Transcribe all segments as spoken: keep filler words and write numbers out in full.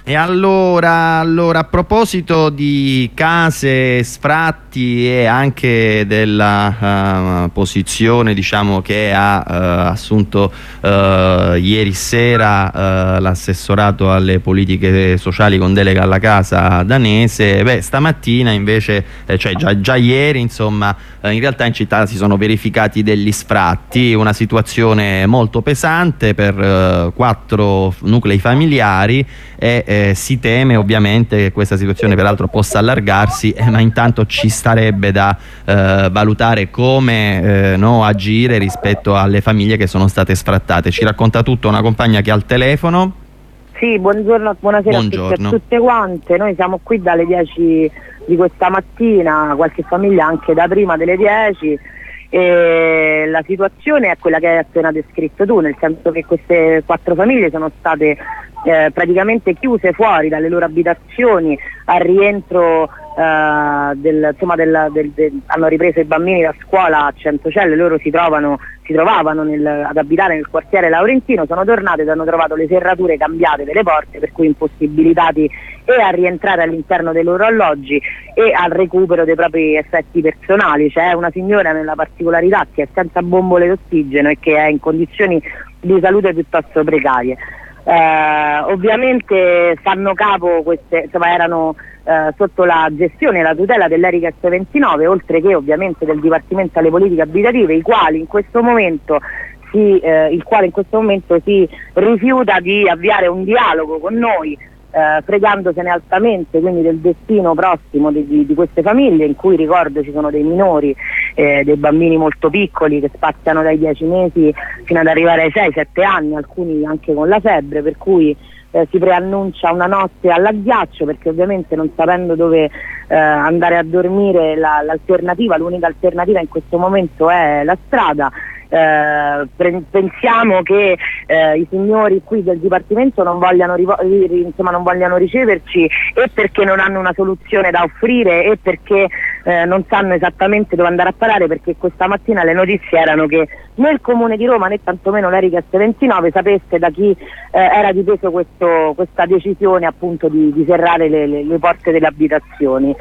E allora, allora, a proposito di case, sfratti e anche della uh, posizione, diciamo, che ha uh, assunto uh, ieri sera uh, l'assessorato alle politiche sociali con delega alla casa danese, beh, stamattina invece, eh, cioè già, già ieri, insomma, eh, in realtà in città si sono verificati degli sfratti, una situazione molto pesante per uh, quattro nuclei familiari. E eh, si teme ovviamente che questa situazione peraltro possa allargarsi, eh, ma intanto ci starebbe da eh, valutare come eh, no, agire rispetto alle famiglie che sono state sfrattate. Ci racconta tutto una compagna che ha al telefono. Sì, buongiorno, buonasera buongiorno. a tutti e a tutte quante. Noi siamo qui dalle dieci di questa mattina, qualche famiglia anche da prima delle dieci. E la situazione è quella che hai appena descritto tu, nel senso che queste quattro famiglie sono state eh, praticamente chiuse fuori dalle loro abitazioni al rientro eh, del, insomma, del, del, del, hanno ripreso i bambini da scuola a Centocelle. Loro si trovano si trovavano nel, ad abitare nel quartiere Laurentino, sono tornate ed hanno trovato le serrature cambiate delle porte, per cui impossibilitati e a rientrare all'interno dei loro alloggi e al recupero dei propri effetti personali. C'è una signora nella particolarità che è senza bombole d'ossigeno e che è in condizioni di salute piuttosto precarie. Eh, ovviamente fanno capo queste, insomma, erano eh, sotto la gestione e la tutela dell'Erica S ventinove, oltre che ovviamente del Dipartimento alle politiche abitative, i quali in questo momento si, eh, il quale in questo momento si rifiuta di avviare un dialogo con noi, eh, fregandosene altamente quindi del destino prossimo di, di, di queste famiglie, in cui, ricordo, ci sono dei minori, eh, dei bambini molto piccoli che spaziano dai dieci mesi fino ad arrivare ai sei sette anni, alcuni anche con la febbre, per cui eh, si preannuncia una notte all'agghiaccio, perché ovviamente, non sapendo dove eh, andare a dormire, la, l'alternativa, l'unica alternativa in questo momento è la strada. Eh, pensiamo che eh, i signori qui del Dipartimento non vogliano, insomma, non vogliano riceverci, e perché non hanno una soluzione da offrire, e perché eh, non sanno esattamente dove andare a parare, perché questa mattina le notizie erano che né il Comune di Roma né tantomeno l'Erica S ventinove sapesse da chi eh, era dipeso questo, questa decisione, appunto, di, di serrare le, le, le porte delle abitazioni.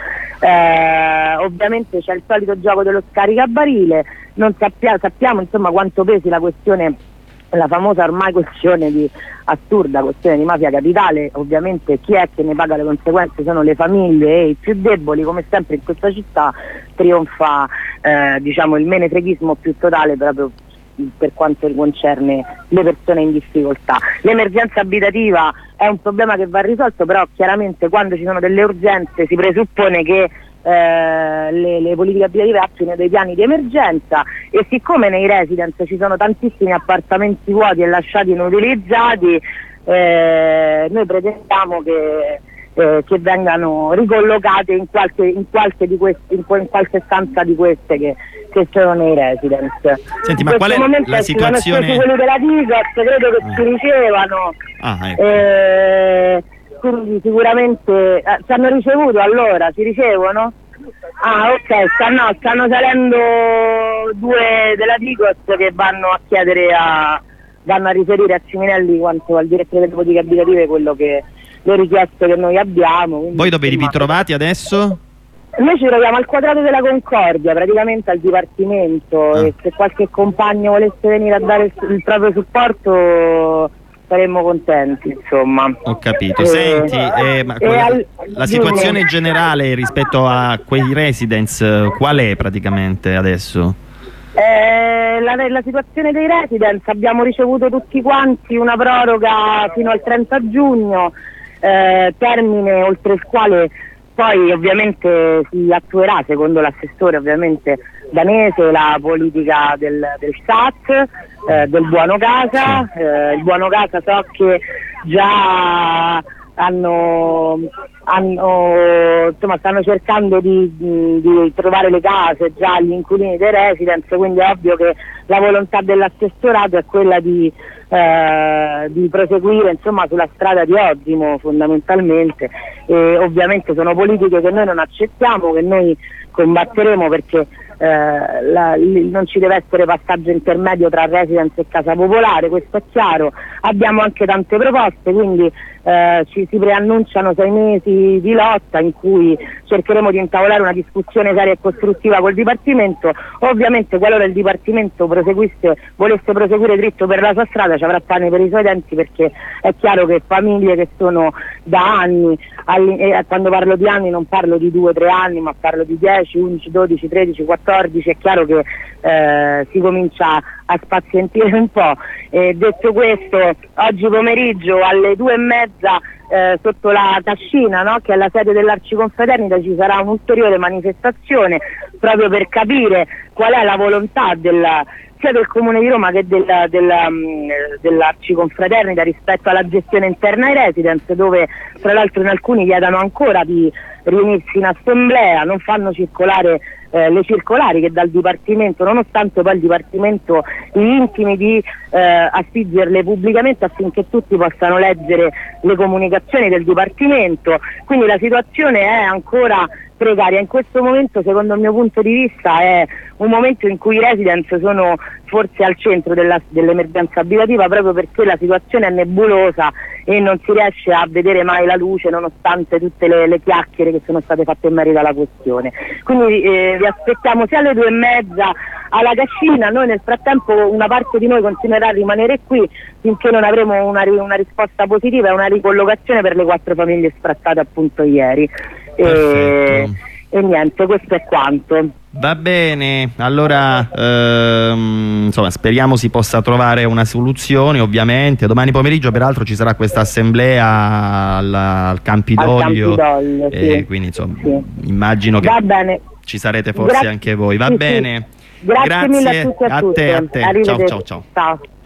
Eh, ovviamente c'è il solito gioco dello scaricabarile, non sappia, sappiamo insomma quanto pesi la questione, la famosa ormai questione di assurda questione di mafia capitale. Ovviamente chi è che ne paga le conseguenze sono le famiglie e i più deboli. Come sempre in questa città trionfa eh, diciamo il menefreghismo più totale, proprio per quanto concerne le persone in difficoltà. L'emergenza abitativa è un problema che va risolto, però chiaramente quando ci sono delle urgenze si presuppone che eh, le, le politiche abitative attuino dei piani di emergenza, e siccome nei residence ci sono tantissimi appartamenti vuoti e lasciati inutilizzati, eh, noi pretendiamo che Eh, che vengano ricollocate in qualche, in qualche di queste, in, in qualche stanza di queste che, che sono nei residence. Senti, ma qual è la situazione? Quelli della Digos credo che ah. si ricevano, ah, ecco. eh, quindi sicuramente eh, ci hanno ricevuto, allora si ricevono? Ah, ok, stanno, stanno salendo due della Digos che vanno a chiedere a vanno a riferire a Ciminelli, quanto al direttore delle politiche abitative, quello che le richieste che noi abbiamo. Quindi, voi dove vi ritrovate adesso? Noi ci troviamo al Quadrato della Concordia, praticamente al Dipartimento, ah. e se qualche compagno volesse venire a dare il, il proprio supporto saremmo contenti, insomma. Ho capito. Eh, Senti, eh, ma quella, al, la situazione generale rispetto a quei residence qual è praticamente adesso? Eh, la, la situazione dei residence, abbiamo ricevuto tutti quanti una proroga fino al trenta giugno, eh, termine oltre il quale poi ovviamente si attuerà, secondo l'assessore ovviamente danese, la politica del, del S A T, eh, del buono casa. Eh, il buono casa so che già hanno, hanno insomma stanno cercando di, di, di trovare le case già agli inquilini dei residence, quindi è ovvio che la volontà dell'assessorato è quella di, eh, di proseguire insomma sulla strada di Ozzimo fondamentalmente, e ovviamente sono politiche che noi non accettiamo, che noi combatteremo, perché eh, la, li, non ci deve essere passaggio intermedio tra residence e casa popolare, questo è chiaro. Abbiamo anche tante proposte, quindi eh, ci si preannunciano sei mesi di lotta in cui cercheremo di intavolare una discussione seria e costruttiva col Dipartimento. Ovviamente qualora il Dipartimento proseguisse, volesse proseguire dritto per la sua strada, ci avrà pane per i suoi denti, perché è chiaro che famiglie che sono da anni, e quando parlo di anni non parlo di due o tre anni, ma parlo di dieci, undici, dodici, tredici, quattordici, è chiaro che eh, si comincia a spazientire un po'. E detto questo, oggi pomeriggio alle due e mezza eh, sotto la Cascina, no? Che è la sede dell'Arciconfraternita, ci sarà un'ulteriore manifestazione proprio per capire qual è la volontà della, sia del Comune di Roma che della, della, dell'Arciconfraternita rispetto alla gestione interna ai residence, dove tra l'altro in alcuni chiedono ancora di riunirsi in assemblea, non fanno circolare eh, le circolari che dal Dipartimento, nonostante poi il Dipartimento li intimi di eh, affigerle pubblicamente affinché tutti possano leggere le comunicazioni del Dipartimento. Quindi la situazione è ancora precaria. In questo momento, secondo il mio punto di vista, è un momento in cui i residence sono forse al centro dell'emergenza abitativa, proprio perché la situazione è nebulosa e non si riesce a vedere mai la luce, nonostante tutte le, le chiacchiere che sono state fatte in merito alla questione. Quindi eh, vi aspettiamo sia alle due e mezza alla Cascina. Noi nel frattempo, una parte di noi continuerà a rimanere qui finché non avremo una, una risposta positiva e una ricollocazione per le quattro famiglie sfrattate appunto ieri. E, e niente, questo è quanto. Va bene, allora ehm, insomma, speriamo si possa trovare una soluzione. Ovviamente domani pomeriggio peraltro ci sarà questa assemblea al, al Campidoglio, al Campidoglio e sì. quindi insomma sì. immagino che Va bene. Ci sarete forse Gra- anche voi. Va sì, bene, sì. Grazie, grazie mille a tutti e a, a te, a te. Ciao ciao ciao. Ciao.